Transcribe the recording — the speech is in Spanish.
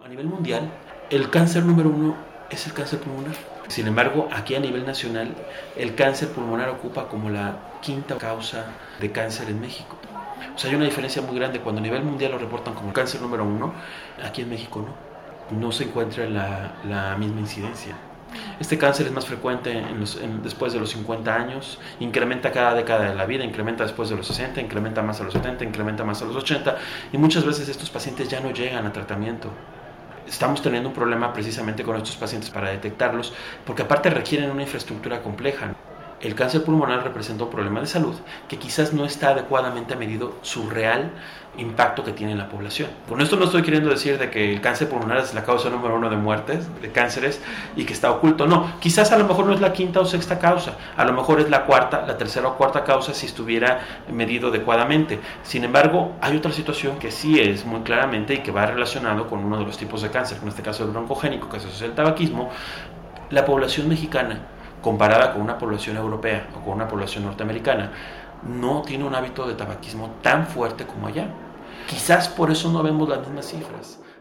A nivel mundial, el cáncer número uno es el cáncer pulmonar. Sin embargo, aquí a nivel nacional, el cáncer pulmonar ocupa como la quinta causa de cáncer en México. O sea, hay una diferencia muy grande. Cuando a nivel mundial lo reportan como el cáncer número uno, aquí en México no se encuentra la misma incidencia. Este cáncer es más frecuente después de los 50 años, incrementa cada década de la vida, incrementa después de los 60, incrementa más a los 70, incrementa más a los 80, y muchas veces estos pacientes ya no llegan a tratamiento. Estamos teniendo un problema precisamente con estos pacientes para detectarlos, porque aparte requieren una infraestructura compleja. El cáncer pulmonar representa un problema de salud que quizás no está adecuadamente medido su real impacto que tiene en la población. Con esto no estoy queriendo decir de que el cáncer pulmonar es la causa número uno de muertes, de cánceres, y que está oculto. No, quizás a lo mejor no es la quinta o sexta causa, a lo mejor es la cuarta, la tercera o cuarta causa si estuviera medido adecuadamente. Sin embargo, hay otra situación que sí es muy claramente y que va relacionado con uno de los tipos de cáncer, en este caso el broncogénico, que se asocia al tabaquismo. La población mexicana, comparada con una población europea o con una población norteamericana, no tiene un hábito de tabaquismo tan fuerte como allá. Quizás por eso no vemos las mismas cifras.